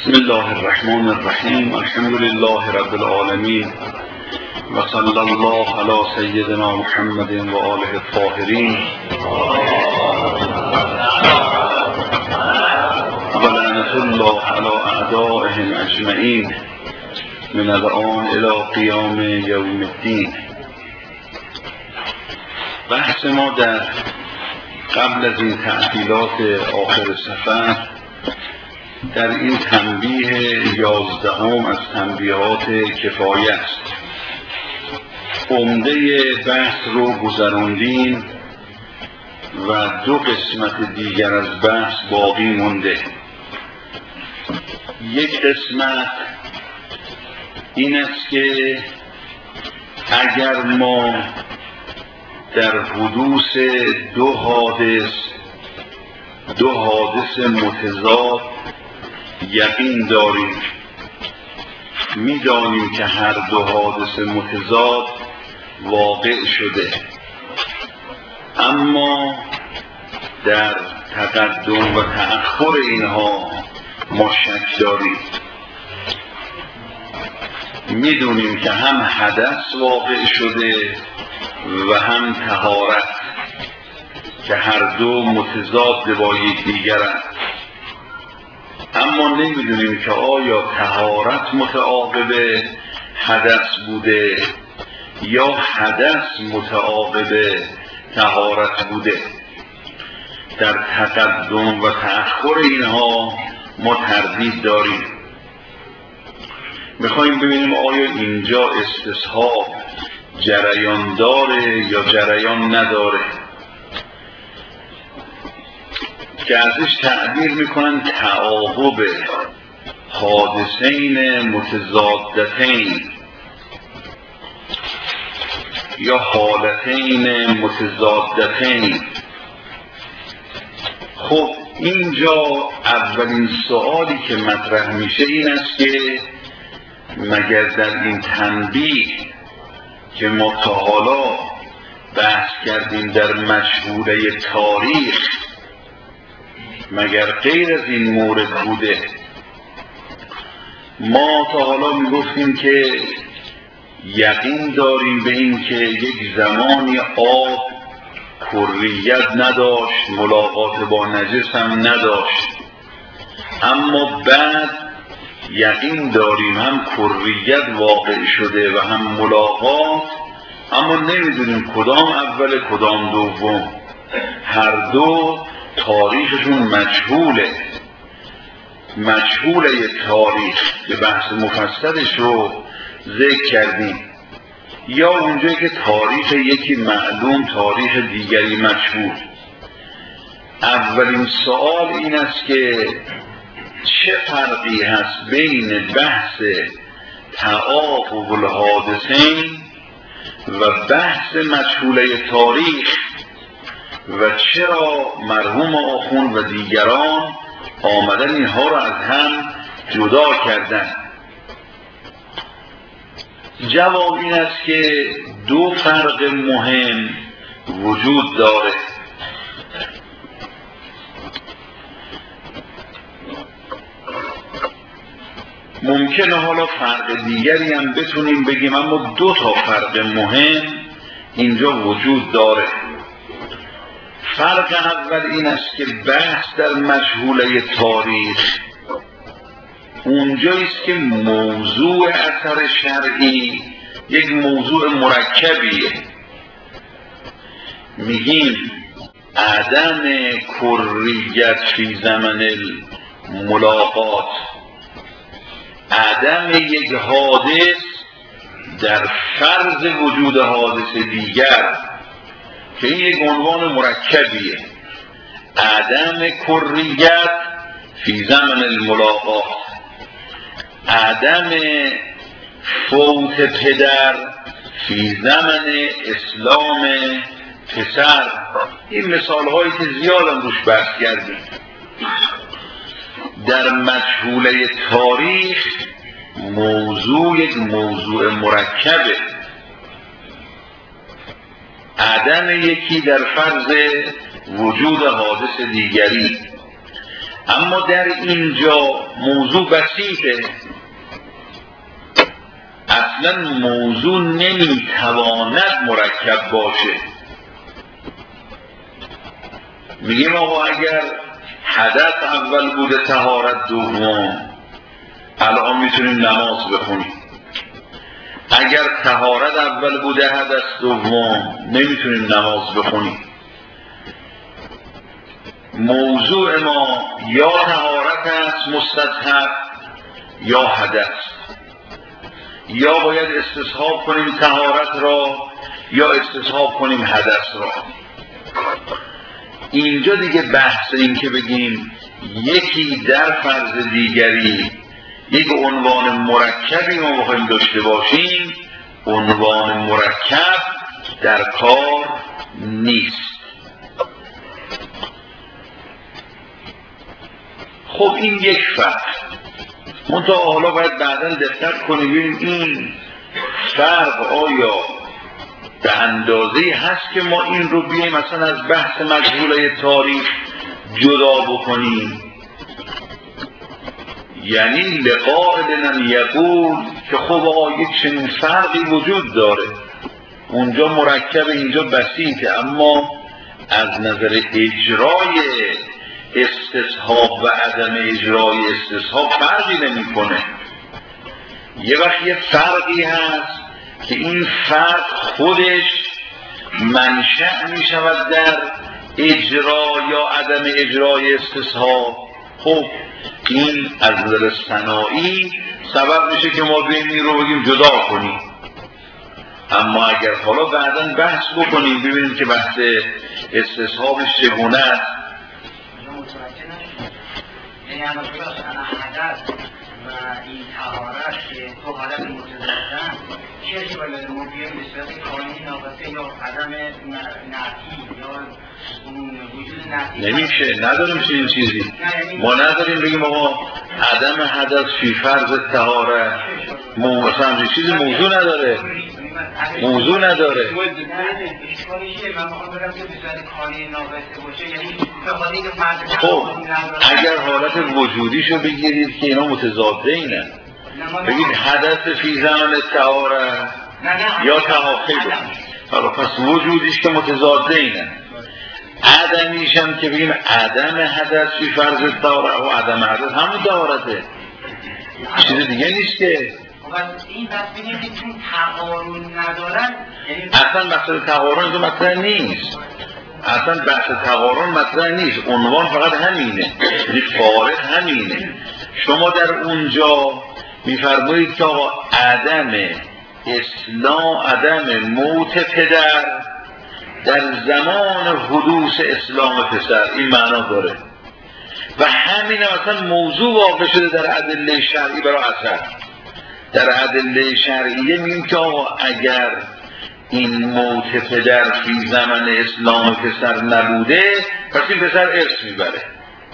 بسم الله الرحمن الرحیم. الحمد لله رب العالمین و صلی الله علی سیدنا محمد و آله الطاهرین و لعنة الله علی اعدائهم اجمعین من الآن الی قیام یوم الدین. بحث ما در قبل از این تعطیلات آخر سفر در این تنبیه 11 از تنبیهات کفایه است. عمده بحث رو گذراندیم و 2 قسمت دیگر از بحث باقی مونده. یک قسمت این است که اگر ما در حدوث 2 حادث متضاد یقین داریم، میدانیم که هر 2 حادث متضاد واقع شده، اما در تقدم و تأخر اینها ما شک داریم. میدونیم که هم حدث واقع شده و هم طهارت که هر 2 متضاد با یکدیگرند، اما نمیدونیم که آیا طهارت متعاقب حدث بوده یا حدث متعاقب طهارت بوده. در تقدم و تأخر اینها ما تردید داریم. میخوایم ببینیم آیا اینجا استصحاب جریان داره یا جریان نداره، که ازش تعبیر میکنن تعاقب حادثین متضادتین یا حالتین متضادتین. خب اینجا اولین سوالی که مطرح میشه این است که مگر در این تنبیه که ما تا حالا بحث کردیم در مشهوره تاریخ، مگر غیر از این مورد بوده؟ ما تا حالا میگفتیم که یقین داریم به این که یک زمانی آب کریت نداشت، ملاقات با نجس هم نداشت، اما بعد یقین داریم هم کریت واقع شده و هم ملاقات، اما نمیدونیم کدام اول کدام دوم. هر 2 تاریخشون مجهوله تاریخ که بحث مفصلش رو ذکر کردیم، یا اونجایی که تاریخ یکی معلوم تاریخ دیگری مجهول. اولین سوال این است که چه فرقی هست بین بحث تعاقب الحادثین و بحث مجهوله تاریخ و چرا مرحوم آخوند و دیگران آمدن اینها را از هم جدا کردن؟ جواب این است که 2 فرق مهم وجود داره. ممکنه حالا فرق دیگری هم بتونیم بگیم، اما 2 تا فرق مهم اینجا وجود داره. فرق اول این است که بحث در مجهوله تاریخ اونجاییست که موضوع اثر شرعی یک موضوع مرکبیه. میگیم عدم کریت فی زمن الملاقات، عدم یک حادث در فرض وجود حادث دیگر، که این یک عنوان مرکبیه. عدم کریت فی زمن الملاقات، عدم فوت پدر فی زمن اسلام پسر. این مثال هایی که زیادم روش بحث کردیم. در مجهوله تاریخ موضوع یک موضوع مرکبه، عدم یکی در فرض وجود حادث دیگری، اما در اینجا موضوع بسیطه، اصلا موضوع نمیتواند مرکب باشه. میگیم آقا اگر حدث اول بوده طهارت دوم، الان میتونیم نماز بخونیم. اگر طهارت اول بوده حدث دوم، نمیتونیم نماز بخونیم. موضوع ما یا طهارت است مستصحب یا حدث، یا باید استصحاب کنیم طهارت را یا استصحاب کنیم حدث را. اینجا دیگه بحث این که بگیم یکی در فرض دیگری یک عنوان مرکبی ما بخوایم داشته باشیم، عنوان مرکب در کار نیست. خب این یک فرق. منتها حالا باید بعداً دقت کنیم ببینیم این فرق آیا به اندازه‌ای هست که ما این رو بیاییم مثلا از بحث مجهوله تاریخ جدا بکنیم. یعنی لقائلن یقول که خب آقا یک چنین فرقی وجود داره، اونجا مرکب اینجا بسیطه، اما از نظر اجرای استصحاب و عدم اجرای استصحاب فرقی نمی‌کنه. یه وقت یه فرقی هست که این فرق خودش منشأ می شود در اجرا یا عدم اجرای استصحاب. خب این از نظر صناعی سبب میشه که ما بین این رو بگیم جدا کنیم. اما اگر حالا بعداً بحث بکنیم ببینیم که بحث استصحابش چگونه است. یعنی اما حدث و این طهارت که دو حالت متضادن، چیزی باید ما بیاییم به صورت کانی ناقصه یا عدم نفی یا وجود نفی نمیشه، نداریم چنین چیزی. ما نداریم بگیم آقا عدم حدث فی فرض طهارت، مثلا چیزی موضوع نداره. موضوع نداره. خب اگر حالت وجودیشو بگیرید که اینا متضاده اینه، بگید حدث فی زمان طهارت یا تحاخی بکنید، حالا پس وجودیش که متضاده اینه، عدمیش هم که بگیم عدم حدث فی فرض طهارت و عدم حدث همون طهارته، چیز دیگه نیست که. این بس بگیم که چون تقارن ندارن، اصلا بحث تقارن اینجا مطرح نیست، اصلا بحث تقارن مطرح نیست، عنوان فقط همینه، یعنی فارغ همینه. شما در اونجا میفرمایید که آقا عدم اسلام، عدم موت پدر در زمان حدوث اسلام پسر، این معنا داره و همین اصلا موضوع واقع شده در ادله شرعی برای اثر. در ادله شرعیه میگیم که آقا اگر این موت پدر فی زمان اسلام پسر نبوده پس این پسر ارث میبره.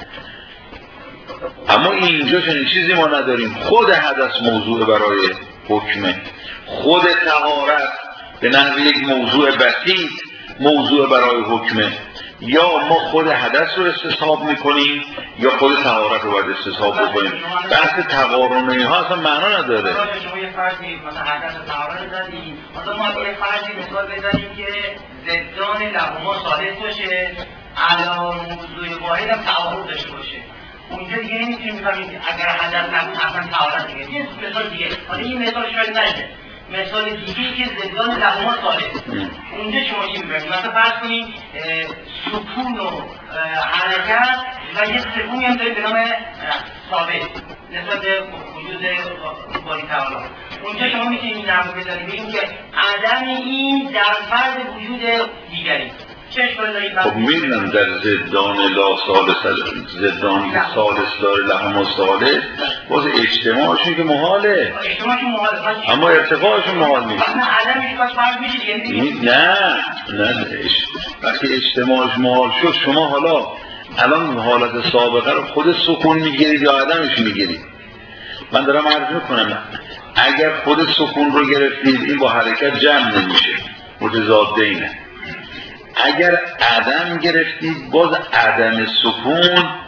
اما اینجا چنین چیزی ما نداریم. خود حدث موضوع برای حکمه، خود طهارت به نحو یک موضوع بسیط موضوع برای حکمه. یا ما خود حدث رو استصحاب میکنیم یا خود طهارت رو باید استصحاب بکنیم. بحث تقارنی ها اصلا معنا نداره. شما یه فرضی مثلا حدث و طهارت زدیم، مثلا ما یه فرضی مثال بزنیم که ضدان لهما ثابت باشه، علاوه موضوع واحد هم تعارض داشته باشه. اونجا دیگه نمیتونیم بفهمیم که اگر حدث نبود اصلا طهارت دیگه. یه مثال دیگه، حالا این مثال شاید نشه. مثال دیگه که ضدان لهما ثابت. اونجا شما چی می‌بینید؟ مثلا فرض کنید سکون و حرکت و یه سکونی هم داریم به نام ثابت نسبت به وجود باری تعالی. اونجا شما میتونید این نحو بزنید بگیم که عدم این در فرض وجود دیگری. خب میدونم در زدان لا ثالث، زدانی که ثالث داره لهما ثالث، باز اجتماعشون که محاله، اما ارتفاعشون محال نیست. نه وقتی اجتماعش محال شد شما حالا الان حالت سابقه رو خود سکون میگیرید یا عدمش میگیرید؟ من دارم عرض میکنم اگر خود سکون رو گرفتید این با حرکت جمع نمیشه، متضاده اینه. اگر عدم گرفتید باز عدم سکون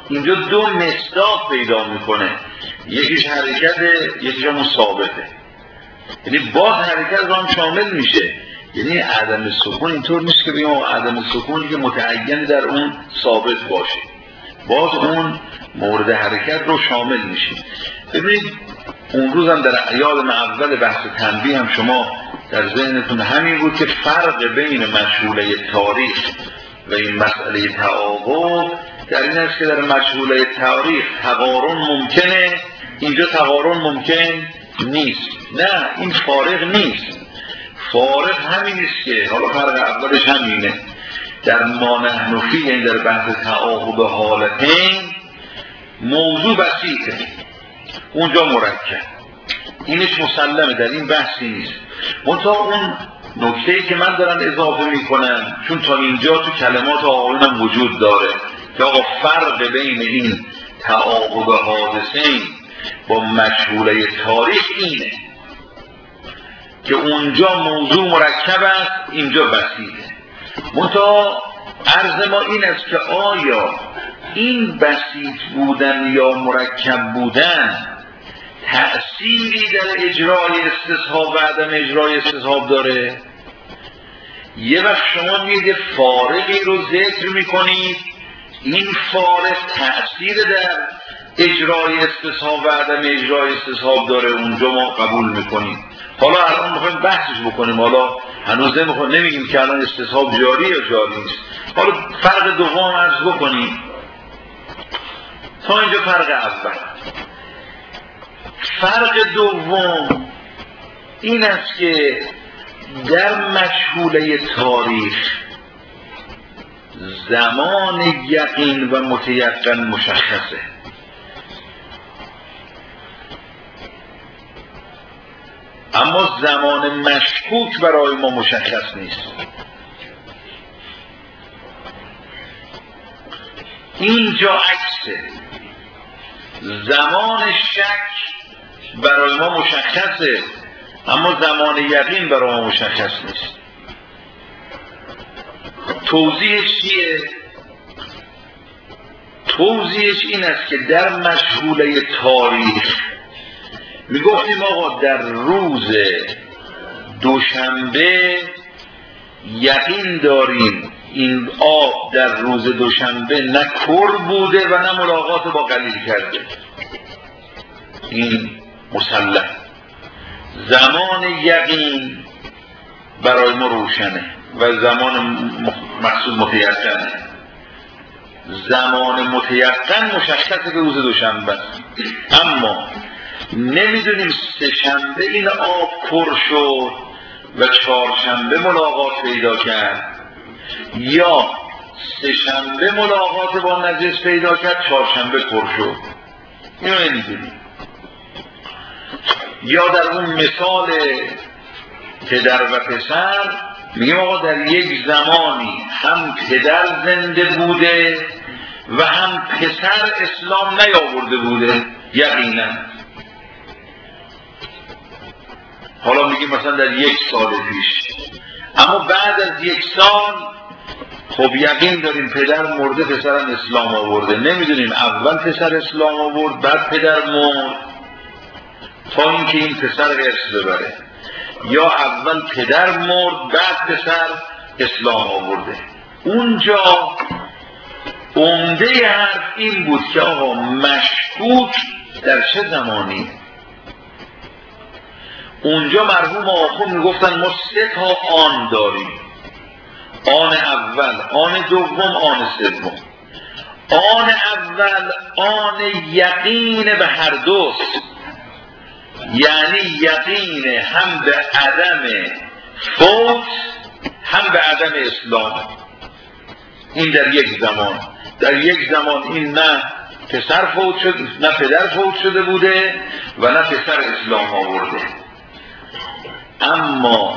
اینجا دو مصداق پیدا میکنه، یکیش حرکته یکیش همون ثابته. یعنی باز حرکت رو هم شامل میشه. یعنی عدم سکون اینطور نیست که بگیم عدم سکونی که متعین در اون ثابت باشه، باز اون مورد حرکت رو شامل میشه. ببینید اون روز هم در یادم اول بحث تنبیه هم شما در ذهنتون همین بود که فرق بین مشغوله تاریخ و این مسئله تعاقب در این است که در مشغوله تاریخ تقارن ممکنه، اینجا تقارن ممکن نیست. نه، این فارغ نیست. فارغ همین است که حالا فرق اولش همینه. در ما نحن فیه، یعنی در بحث تعاقب حالتین موضوع بسیطه، اونجا مرکب، اینش مسلمه، در این بحثی نیست. منتها اون نکته‌ای که من دارم اضافه میکنم، چون تا اینجا تو کلمات آقایونم وجود داره که آقا فرق بین این تعاقب حادثین با مشغوله تاریخ اینه که اونجا موضوع مرکب است، اینجا بسیطه. منتها عرض ما این است که آیا این بسیط بودن یا مرکب بودن تأثیری در اجرای استصحاب و عدم اجرای استصحاب داره؟ یه وقت شما میگه فارغی رو ذکر میکنید، این فارغ تأثیر در اجرای استصحاب و عدم اجرای استصحاب داره، اونجا ما قبول میکنیم. حالا الان میخوایم بحثش بکنیم، حالا هنوز نمیگیم که الان استصحاب جاری یا جاری نیست. حالا فرق دوم عرض بکنیم. تا اینجا فرق اول. فرق دوم این است که در مشغوله تاریخ زمان یقین و متیقن مشخصه، اما زمان مشکوک برای ما مشخص نیست. اینجا عکسه، زمان شک برای ما مشخصه اما زمان یقین برای ما مشخص نیست. توضیحش چیه؟ توضیحش این است که در مشغوله تاریخ میگفتیم آقا در روز دوشنبه یقین داریم این آب در روز دوشنبه نه کر بوده و نه ملاقات با قلیل کرده، این مسلم. زمان یقین برای ما روشنه و زمان مقصود متیقنه. زمان متیقن مشخصه که روز دوشنبه، اما نمیدونیم سه شنبه این آب پر شد و چهارشنبه ملاقات پیدا کرد یا سه شنبه ملاقات با نجس پیدا کرد چهارشنبه پر شد، اینو نمیدونیم. یا در اون مثال پدر و پسر میگیم آقا در یک زمانی هم پدر زنده بوده و هم پسر اسلام نیاورده بوده یقینا. حالا میگیم مثلا در یک سال پیش، اما بعد از یک سال خب یقین داریم پدر مرده پسرم اسلام آورده، نمیدونیم اول پسر اسلام آورد بعد پدر مرد تا اینکه این پسر ارث ببره، یا اول پدر مرد بعد پسر اسلام آورده. اونجا عمده حرف این بود که آقا مشکوک در چه زمانی. اونجا مرحوم آخون میگفتن ما سه تا آن داریم، آن اول، آن دوم، آن سوم. آن اول آن یقین به هر دوست، یعنی یقین هم به عدم فوت هم به عدم اسلام. این در یک زمان، در یک زمان این نه پسر فوت شد، نه پدر فوت شده بوده و نه پسر اسلام آورده. اما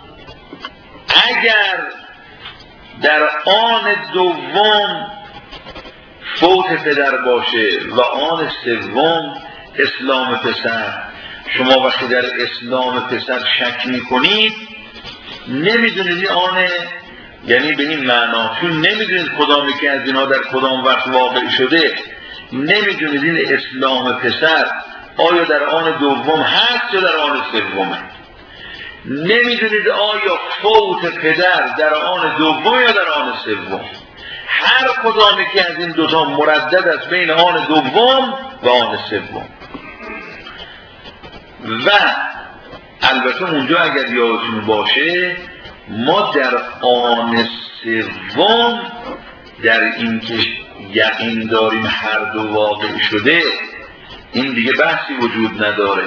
اگر در آن دوم فوت پدر باشه و آن سوم اسلام پسر، شما وقتی در اسلام پسر شک میکنید نمیدونید آن، یعنی به این معنا چون نمیدونید کدامی که از اینا در کدام وقت واقع شده، نمیدونید این اسلام پسر آیا در آن دوم هست یا در آن سومه. نمیدونید آیا فوت پدر در آن دوم یا در آن سوم. هر کدامی که از این دوتا مردد است بین آن دوم و آن سوم. و البته اونجا اگر یادتون باشه ما در آن سوم در این که یقین داریم هر دو واقع شده این دیگه بحثی وجود نداره.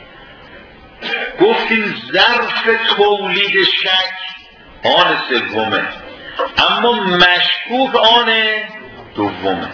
گفتیم ظرف تولید شک آن سومه اما مشکوک آن دومه.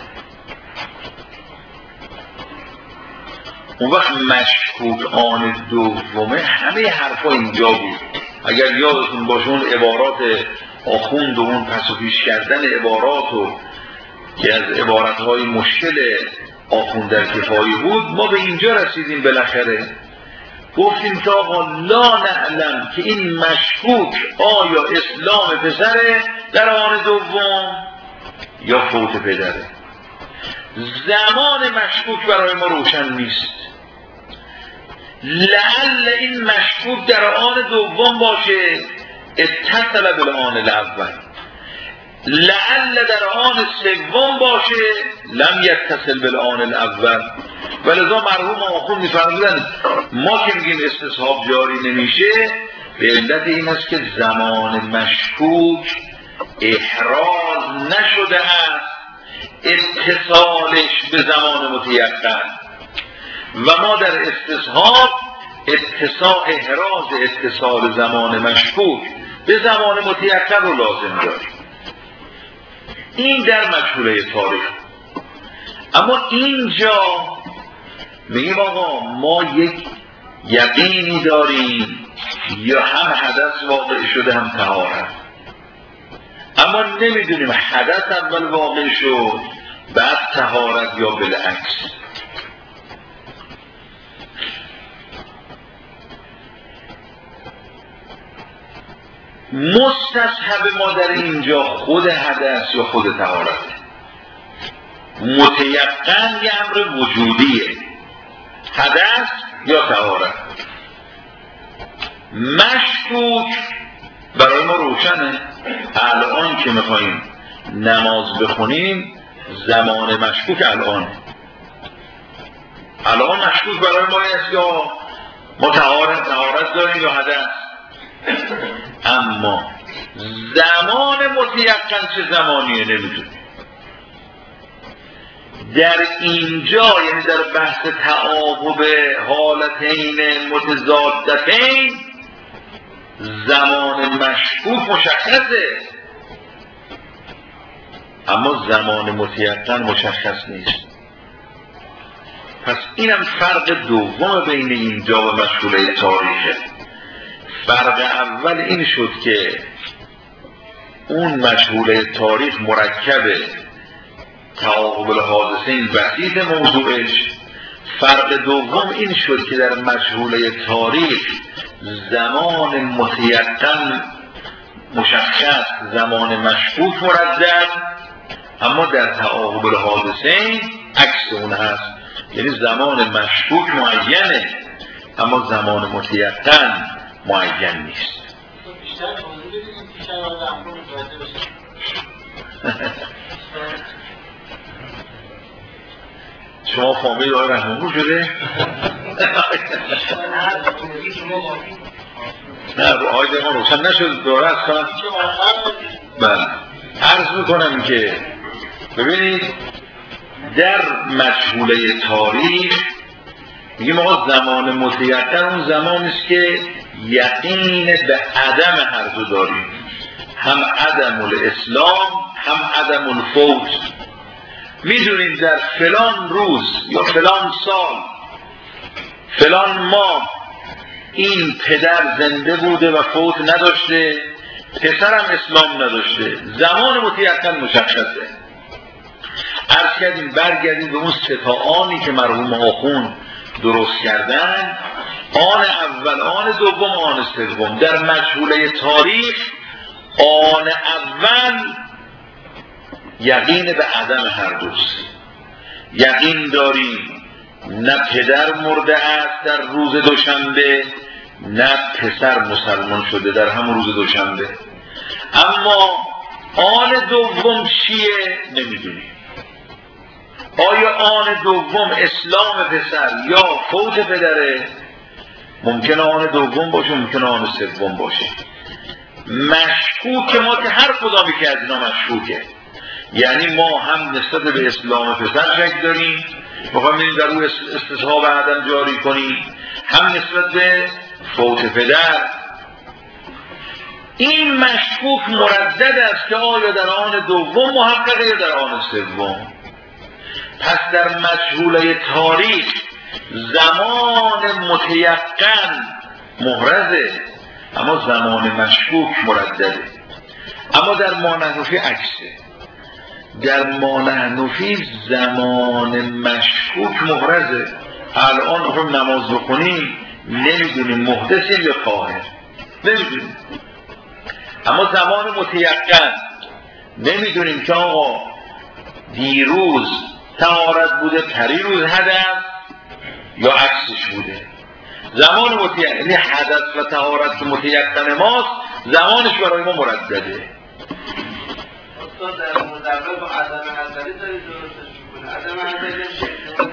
اون وقت مشکوک آن دومه همه حرفا اینجا بود. اگر یادتون باشه اون عبارات آخوند و اون پس و پیش کردن عبارات و که از عبارتهای مشکل آخوند در کفایی بود ما به اینجا رسیدیم بالاخره. گفتیم که آقا لا نعلم که این مشکوک آیا اسلام پسره در آن دوم یا فوت پدره. زمان مشکوک برای ما روشن نیست. لعل این مشکوک در آن دوم باشه اتصل بالآن الاول، لعل در آن سوم باشه لم یتصل بالآن الاول. ولذا مرحوم آخوند می‌فرمودن ما که میگیم استصحاب جاری نمیشه به علت این است که زمان مشکوک احراز نشده است اتصالش به زمان متیقن و ما در استصحاب احراز اتصال زمان مشکوک به زمان متیقن رو لازم داریم. این در مجهوله تاریخ. اما اینجا میگیم آقا ما یک یقینی داریم یا هم حدث واقع شده هم طهارت، اما نمیدونیم حدث اول واقع شد بعد طهارت یا بالعکس. مستصحب ما در اینجا خود حدث یا خود طهارت، متیقن یه امر وجودیه، حدث یا طهارت. مشکوک برای ما روشنه. الان که میخواییم نماز بخونیم زمان مشکوک الان مشکوک برای ما است یا ما طهارت داریم یا حدث. اما زمان متیقن چه زمانیه نمیدونیم. در اینجا یعنی در بحث تعاقب حالتین متضادتین زمان مشکوک مشخصه اما زمان متیقن مشخص نیست. پس اینم فرق دوم بین اینجا و مشغوله تاریخه. فرق اول این شد که اون مشغوله تاریخ مرکبه تعاقب الحادثین بسیط موضوعش. فرق دوم این شد که در مشغوله تاریخ زمان متیقن مشخص زمان مشکوک مردد، اما در تعاقب الحادثین عکس اون هست، یعنی زمان مشکوک معینه اما زمان متیقن معین نیست. شما فامیل آقای رحمانپور شده؟ نه آقای ما روشن نشد دوره از کنم. بله عرض میکنم که ببینید در مجهوله تاریخ میگیم آقا زمان متیقن اون زمانی است که یقین به عدم هر دو داریم، هم عدم الاسلام هم عدم الفوت. میدونیم در فلان روز یا فلان سال فلان ماه این پدر زنده بوده و فوت نداشته، پسرم اسلام نداشته، زمان متیقن مشخصه. عرض کردیم برگردیم به اون سه تا آنی که مرحوم آخوند درست کردن، آن اول، آن دوم، آن سوم. در مجهوله تاریخ آن اول یقین به عدم هر دوست، یقین داریم نه پدر مرده است در روز دوشنبه نه پسر مسلمان شده در همون روز دوشنبه. اما آن دوم چیه نمیدونیم. آیا آن دوم اسلام پسر یا فوت پدره؟ ممکنه آن دوم باشه، ممکنه آن سوم باشه. مشکوک ما که هر کدامی که از اینا مشکوکه، یعنی ما هم نسبت به اسلام پسر شک داریم، میخوایم بریم در او استصحاب عدم جاری کنیم، هم نسبت به فوت پدر. این مشکوک مردد است که آیا در آن دوم محققه یا در آن سوم. پس در مجهوله تاریخ زمان متیقن محرزه، اما زمان مشکوک مردده. اما در مانحنفی عکسه، در مانحنفی زمان مشکوک محرزه. الان میخوایم نماز بخونیم نمیدونیم محدثیم یا طاهر، نمیدونیم. اما زمان متیقن نمیدونیم که آقا دیروز طهارت بوده پریروز حدث یا عکسش بوده. زمان متیقن یعنی حدث و طهارت متیقن ماست، زمانش برای ما مردده. استاد در مورد اول با عدم حضری دارید درستش میکنه. عدم حضری شکل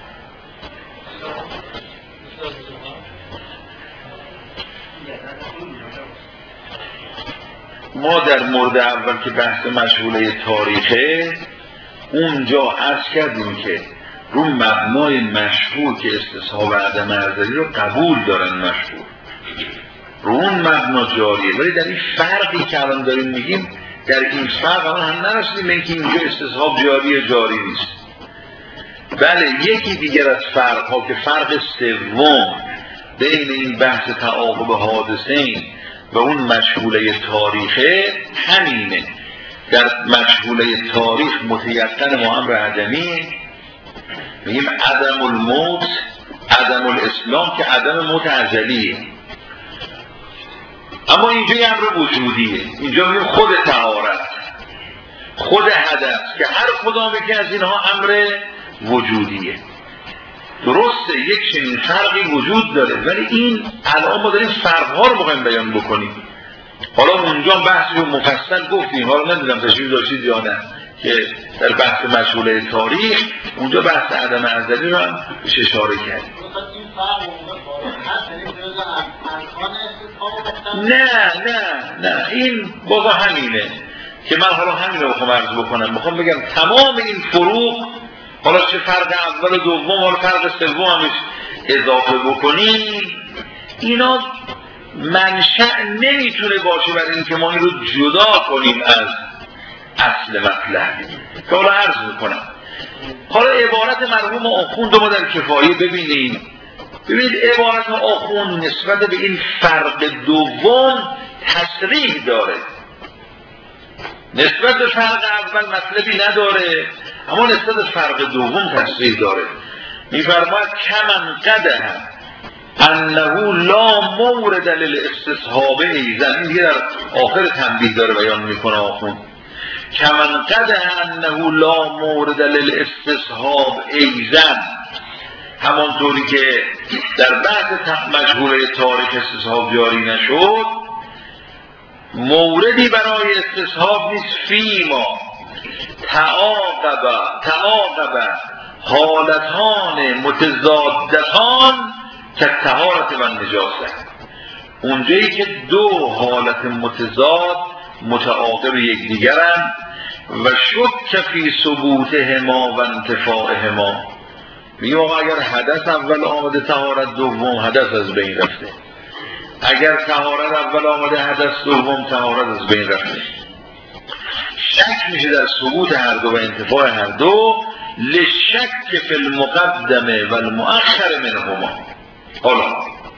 ما در مورد اول که بحث مشغوله تاریخه، اونجا عرض کردیم که رو مبنای مشهور که استصحاب عدم حضری رو قبول دارن مشهور، رو اون مبنا جاریه. ولی در این فرقی که الان داریم میگیم، در این فرق الان هم نرسیدیم به اینکه اینجا استصحاب جاریه جاری نیست. بله یکی دیگر از فرق ها که فرق سوم بین این بحث تعاقب حادثین و اون مشغوله تاریخه همینه. در مشغوله تاریخ متیقن ما امر عدمی، میگیم عدم الموت عدم الاسلام که عدم موت ازلیه. اما اینجا یه امر وجودیه، اینجا میگیم خود طهارت خود حدث که هر کدامی که از اینها امر وجودیه. درسته یک چنین فرقی وجود داره، ولی این الان ما داریم فرقها رو میخوایم بیان بکنیم. حالا اونجا بحثی رو مفصل گفتیم، حالا نمیدونم تشریف داشتید یا نه که در بحث مشغوله تاریخ اونجا بحث عدم ازلی رو هم بهش اشاره کردیم. نه این بازا همینه که من حالا همین رو بخوام عرض بکنم. بخوام بگم تمام این فروق، حالا چه فرق اول و دوم حالا فرق سوم همش اضافه بکنیم، اینا منشأ نمیتونه باشه برای اینکه ما این رو جدا کنیم از اصل مطلب که حالا عرض میکنم. حالا عبارت مرحوم آخوند ما در کفایه ببینید عبارت آخوند نسبت به این فرق دوم تصریح داره، نسبت به فرق اول مطلبی نداره، اما نسبت به فرق دوم تصریح داره. میفرماید کمن قده انه لا مورد للاستصحاب ایزن. این دیگه در آخر تنبیه داره بیان میکنه آخوند. کمن قده انه لا مورد للاستصحاب ایزن، همانطوری که در بحث مجهوله تاریخ استصحاب جاری نشد، موردی برای استصحاب نیست. فیما تعاقب حالتان متضادتان که طهارت و نجاست. اونجایی که دو حالت متضاد متعاقب یکدیگرند و شک فی ثبوتهما و انتفاعهما. میگم اگر حدث اول آمده طهارت دوم حدث از بین رفته، اگر طهارت اول آمده حدث دوم طهارت از بین رفته. شک میشه در ثبوت هر دو و انتفاع هر دو، لشک فی المقدمه و المؤخر منهما. حالا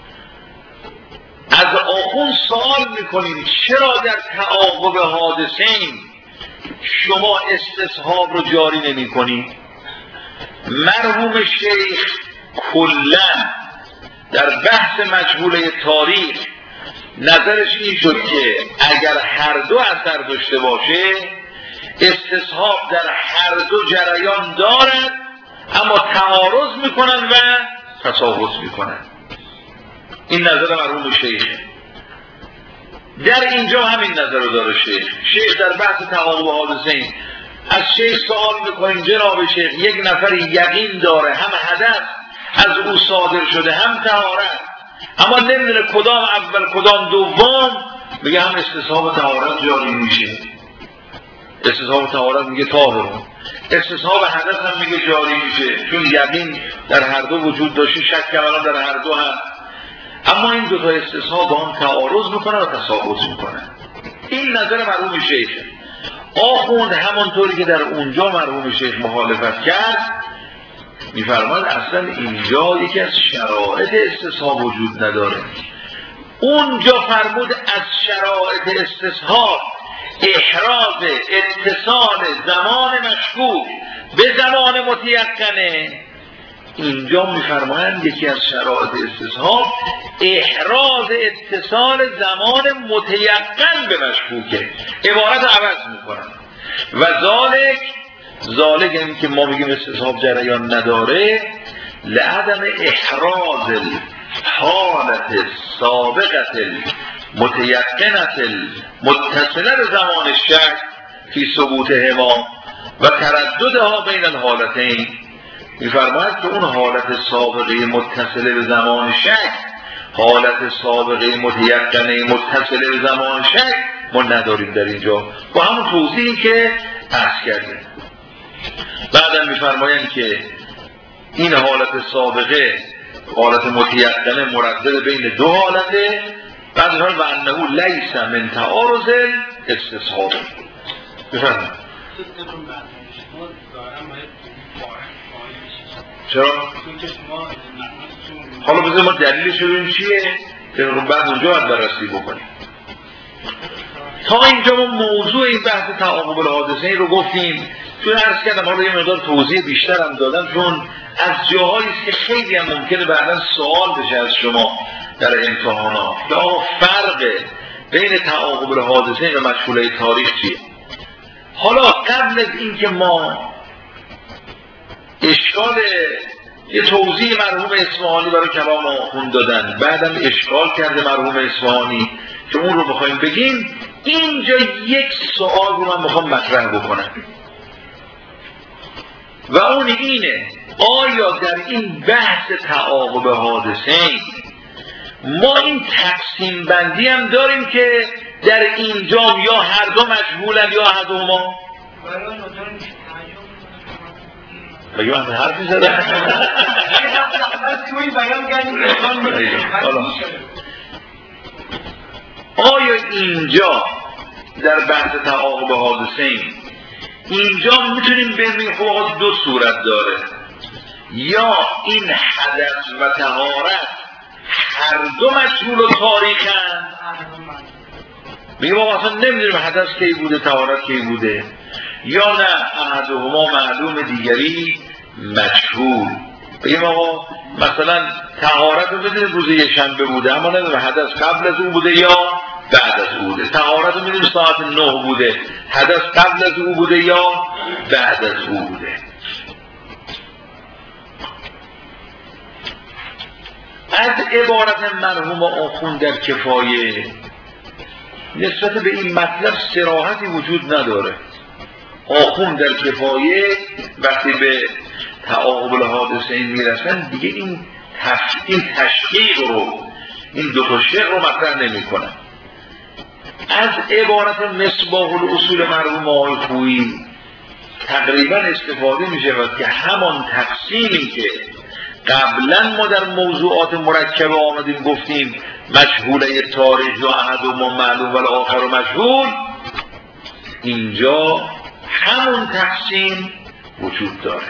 از آخوند سوال میکنیم چرا در تعاقب حادثین شما استصحاب رو جاری نمی کنید؟ مرحوم شیخ کلا در بحث مجهوله تاریخ نظرش این شد که اگر هر دو اثر داشته باشه استصحاب در هر دو جریان دارد اما تعارض میکنن و تساقط میکنن. این نظر مرحوم شیخ. در اینجا همین نظر رو داره شیخ در بحث تعاقب حادثین. از شیخ سوال میکنیم جناب شیخ، یک نفر یقین داره هم حدث از او صادر شده هم طهارت، اما نمیدونه کدام اول کدام دوم، میگه هم استصحاب طهارت جاری میشه، استصحاب طهارت میگه طاهرون، استصحاب حدث هم میگه جاری میشه، چون یقین در هر دو وجود داشته، شک الان در هر دو هم. اما این دو تا استصحاب با هم تعارض میکنه و تساقط میکنه. این نظر مرحوم شیخه. آخوند همانطوری که در اونجا مرحوم شیخ مخالفت کرد، میفرماد اصلا اینجا یکی از شرایط استصحاب وجود نداره. اونجا فرمود از شرایط استصحاب احراز اتصال زمان مشکوک به زمان متیقنه. اینجا میفرمایند یکی از شرایط استصحاب احراز اتصال زمان متیقن به مشکوکه. عبارت عوض میکنن و ذالک این که ما میگیم استصحاب جریان نداره، لعدم احراز حالت سابقت متیقنت متصله به زمان شک فی ثبوتهما و ترددها بین الحالتین. میفرماید که اون حالت سابقه متصله به زمان شک، حالت سابقه متیقنه متصله به زمان شک ما نداریم در اینجا، با همون توضیحی که عرض کردیم. بعدم میفرمایند که این حالت سابقه حالت متیقنه مردد بین دو حالته، بعد میفرمایند و انه لیس من تعارض استصحاب. بفرمایید. چرا؟ حالا بذار ما دلیلش رو ببینیم چیه که بعد اونجا باید بررسی بکنیم. تا اینجا ما موضوع این بحث تعاقب الحادثین رو گفتیم، چون عرض کردم حالا یه مقدار توضیح بیشتر هم دادم، چون از جاهایی است که خیلی هم ممکنه بعداً سوال بشه از شما در امتحانات که آقا فرق بین تعاقب الحادثین و مشغوله تاریخ چیه. حالا قبل از اینکه ما اشکال یه توضیح مرحوم اصفهانی برای کلام آخوند دادن، بعدم اشکال کرده مرحوم اصفهانی که اون رو بخوایم بگیم، اینجا یک سوال رو من بخوام مطرح بکنم و اون اینه: آیا در این بحث تعاقب حادثین ما این تقسیم بندی هم داریم که در اینجا یا هر دو مجهولن یا هر دو ما؟ بگیم من حرفی زدم؟ آیا اینجا در بحث تعاقب حادثین اینجا میتونیم ببینیم خب دو صورت داره، یا این حدث و طهارت هر دو مجهول و تاریخن، میگم آقا اصلا نمیدونیم حدث کی بوده طهارت کی بوده، یا نه احدهما معلوم دیگری مجهول. بگیم آقا مثلا طهارت رو بدونیم روز یکشنبه بوده اما نمیدونیم حدث قبل از او بوده یا بعد از او بوده، طهارت رو میدونیم ساعت 9 بوده، حدث قبل از او بوده یا بعد از او بوده. از عبارت مرحوم آخوند در کفایه نسبت به این مطلب صراحتی وجود نداره. آخوند در کفایه وقتی به تعاقب الحادثین میرسن دیگه این تشقیق رو، این دو تا شق رو مطرح نمی کنن. از عبارت مصباح الاصول مرحوم آقای خویی تقریبا استفاده می شود که همان تقسیمی که قبلا ما در موضوعات مرکبه آمدیم گفتیم مجهوله تاریخ یا احدهما معلوم ولی آخر مجهول، اینجا همون تقسیم وجود داره.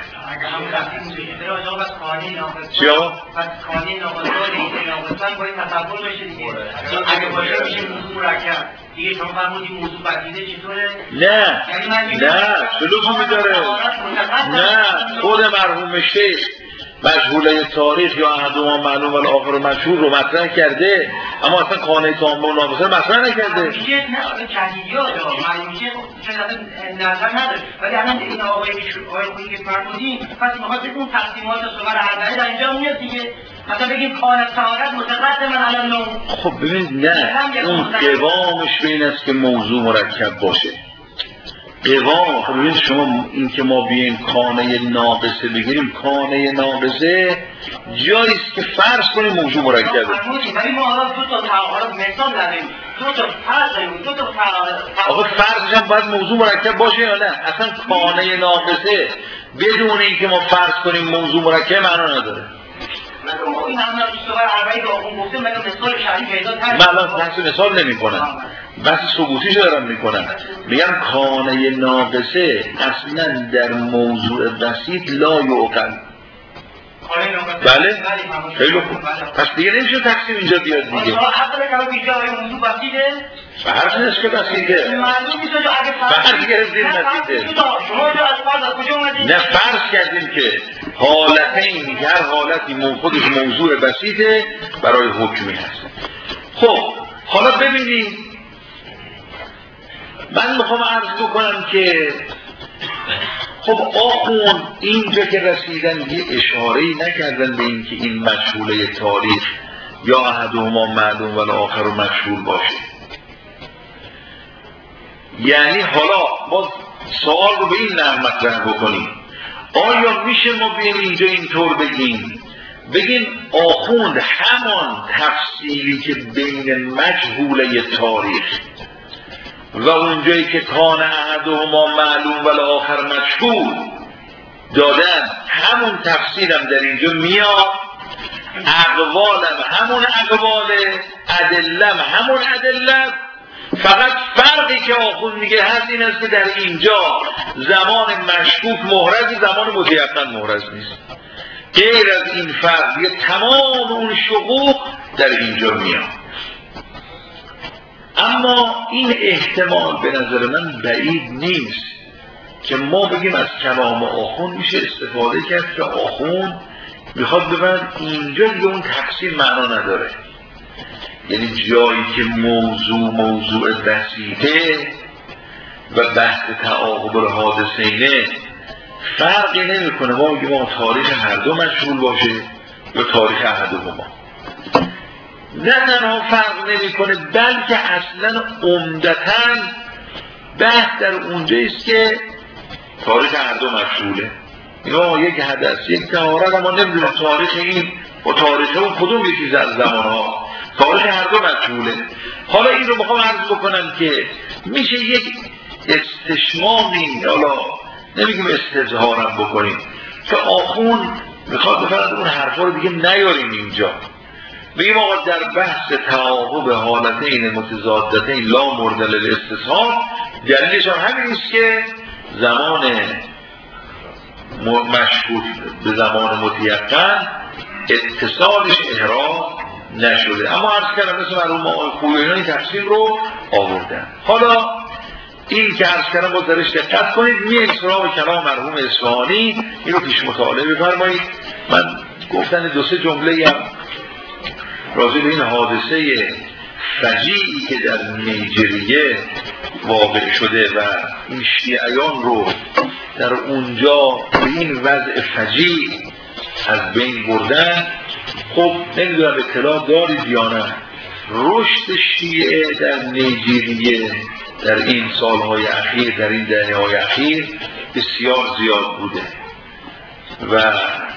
چیا؟ پس کانی ناقصداری که ناقصدن باید تصور بشه دیگه. اگه باشه میشه موضوع مرکب دیگه. شما فرمودی موضوع بدیده چطوره؟ نه سلوکی میداره. نه خود مرحوم شیخ مجهوله تاریخ یا احدهما معلوم ولی آخر مجهول رو مطرح کرده، اما اصلا کانه تام و ناقصه مطرح نکرده. میشه نه تحلیلیات میشه نظر نداره، ولی الان این آقای خویی که فرمودین پس میخواد اون تقسیمات صور اربعه در اینجا میاد دیگه. مثلا بگیم کانه طهارت متقدم علی نوم. خب ببینید نه، اون قوامش به این است که موضوع مرکب باشه. قوام، خب ببینید شما این که ما بیایم کانه ناقصه بگیریم، کانه ناقصه جایی است که فرض کنیم موضوع مرکبه. ولی ما حالا دو تا تعارض مثال داریم، دو تا فرض داریم، دو تا آقا فرضش هم باید موضوع مرکب باشه یا نه؟ اصلا کانه ناقصه بدون اینکه ما فرض کنیم موضوع مرکب معنا نداره. این همه صور اربعه که آقا گفته من مثال شرعی پیدا کردم. من الان بحث مثال نمی‌کنم، بحث ثبوتیشو دارم میکنم. میگم کانه ناقصه اصلا در موضوع بسیط لا یعقل. بله؟ خیلی خوب. پس دیگه نمیشه تقسیم اینجا بیاد دیگه. حتی که اینجا موضوع بسیطه؟ فرض نیست که بسیطه. معلوم نیست اگه فرض گرفتیم بسیطه. شما اینجا از فرض از کجا اومدید؟ نه فرض کردیم که حالتین، هر حالتی خودش موضوع بسیطه برای حکمی هست. خب حالا ببینید من میخوام عرض بکنم که خب آخون اینجا که رسیدن یه اشاره‌ای نکردن به این که این مجهوله تاریخ یا احدهما معلوم ولی آخر مجهول باشه. یعنی حالا باز سوال رو به این نحو مطرح بکنیم، آیا میشه ما بیایم اینجا اینطور بگیم آخوند همان تفصیلی که بین مجهوله تاریخ و اونجایی که کان احدهما معلوم ولی آخر مجهول دادن همون تفصیلم در اینجا میاد، اقوالم همون اقواله، ادلم همون ادلم، فقط فرقی که آخوند میگه هست این است که در اینجا زمان مشکوک محرز، زمان متیقن محرز نیست. غیر از این فرق یه تمام اون شقوق در اینجا میاد. اما این احتمال به نظر من بعید نیست که ما بگیم از کلام آخوند میشه استفاده کرد که آخوند میخواد ببین اینجا دیگه اون تقسیم معنا نداره. یعنی جایی که موضوع بسیطه و بحث تعاقب الحادثینه فرقی نمیکنه ما بگیم تاریخ هر دو مشغول باشه یا تاریخ احدهما، نه تنها فرق نمیکنه بلکه اصلا عمدتاً بحث در اونجاییست که تاریخ هر دو مشغوله. یا یک حدث یک طهارت، اما نمیدونه تاریخ این و تاریخ اون کدوم یکی از زمانها، تاریخ هر دو مشغوله. حالا این رو میخوام عرض بکنم که میشه یک استشمامی، حالا نمیگیم استظهارم بکنیم، که آخوند میخواد بفرد اون حرفا رو دیگه نیاریم اینجا، بگیم آقا در بحث تعاقب حالتین متضادتین لا مورد للاستثهار دلیلش هم همین است که زمان مشکوک به زمان متیقن اتصالش احرام نشده. اما عرض کردم مثل مرحوم آقای خویی این تفسیر رو آوردن. حالا این که عرض کردم باز درش دقت کنید، میاییم سراغ کلام مرحوم اصفهانی، این رو پیش مطالعه بفرمایید. من گفتن دو سه جمله هم راجع به این حادثه فجیعی که در نیجریه واقع شده و این شیعیان رو در اونجا به این وضع فجیع از بین بردن. خب نمیدونم اطلاع دارید یا نه، رشد شیعه در نیجریه در این سالهای اخیر، در این دهه‌های اخیر بسیار زیاد بوده و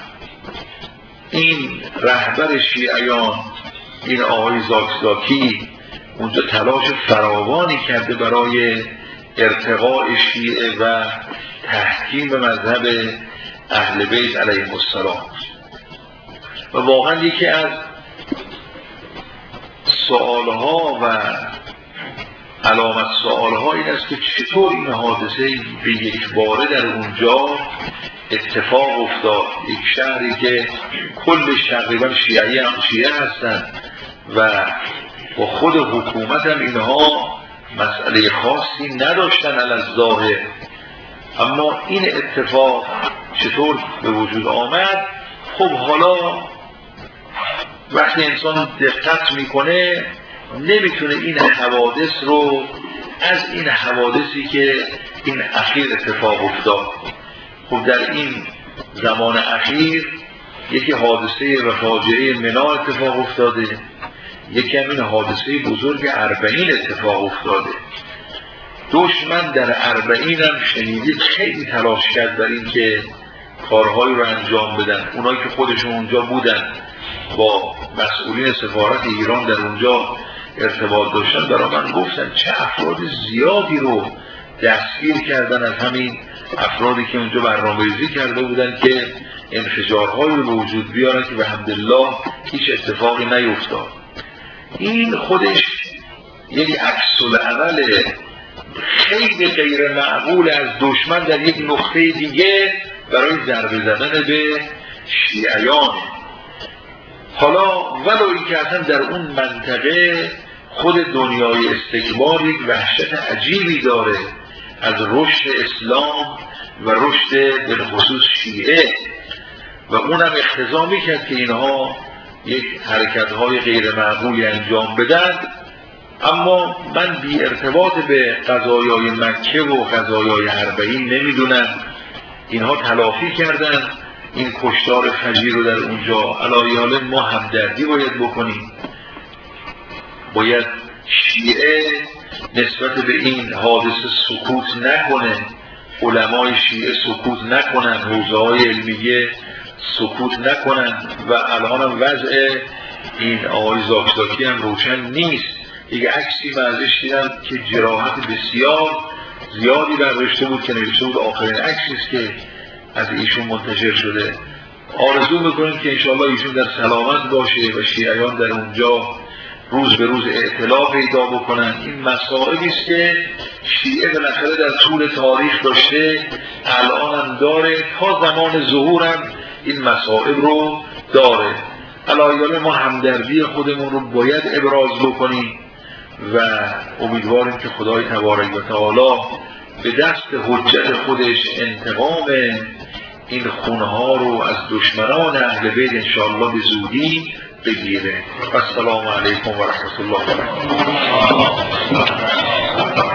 این رهبر شیعیان، این آقای زاکزاکی، اونجا تلاش فراوانی کرده برای ارتقاء شیعه و تحکیم به مذهب اهل بیت علیهم السلام. و واقعا یکی از سوالها و علامت سوالها این است که چطور این حادثه به یک باره در اونجا اتفاق افتاد. یک شهری که کلش تقریبا شیعه هستند و با خود حکومت هم اینها مسئله خاصی نداشتن علی الظاهر، اما این اتفاق چطور به وجود آمد خب حالا وقتی انسان دقت میکنه نمیتونه این حوادث رو از این حوادثی که این اخیر اتفاق افتاد، خب در این زمان اخیر یکی حادثه و فاجعه منا اتفاق افتاده، یکی هم این حادثه بزرگ اربعین اتفاق افتاده. دشمن در اربعین هم شنیدید خیلی تلاش کرد بر این که کارهایی رو انجام بدن. اونایی که خودشون اونجا بودن با مسئولین سفارت ایران در اونجا ارتباط داشتن برای من گفتن چه افراد زیادی رو دستگیر کردن از همین افرادی که اونجا برنامه‌ریزی کرده بودن که انفجارهایی رو به وجود بیارن که به حمدالله هیچ اتفاقی نیفتاد. این خودش یک عکس‌العمل خیلی غیر معقول از دشمن در یک نقطه دیگه برای ضربه زدن به شیعیان. حالا ولو اینکه اصلا در اون منطقه خود دنیای استکبار یک وحشت عجیبی داره از رشد اسلام و رشد بالخصوص شیعه و اونم اقتضا میکرد که اینها یک حرکت‌های غیر معقولی انجام بدن. اما من بی ارتباط به قضایای مکه و قضایای اربعین نمیدونم اینها تلافی کردن این کشتار فجیع رو در اونجا. علایال ما همدردی باید بکنیم، باید شیعه نسبت به این حادثه سکوت نکنه، علمای شیعه سکوت نکنن، حوزه‌های علمیه سکوت نکنن. و الان هم وضع این آقای زاکزاکی هم روشن نیست. یک عکسی من ازش دیدم که جراحت بسیار زیادی برداشته بود که نوشته بود آخرین عکسی است که از ایشون منتشر شده. آرزو میکنیم که انشاءالله ایشون در سلامت باشه و شیعیان در اونجا روز به روز اطلاع پیدا بکنن. این مسائلی است که شیعه بالاخره در طول تاریخ داشته، الان هم داره، تا زمان ظهورم این مسائل رو داره. علایال ما همدردی خودمون رو باید ابراز بکنیم و امیدواریم که خدای تبارک و تعالی به دست حجت خودش انتقام این خونها رو از دشمنان اهل بیت انشاءالله به زودی بگیره. السلام علیکم و رحمت الله و برکاته.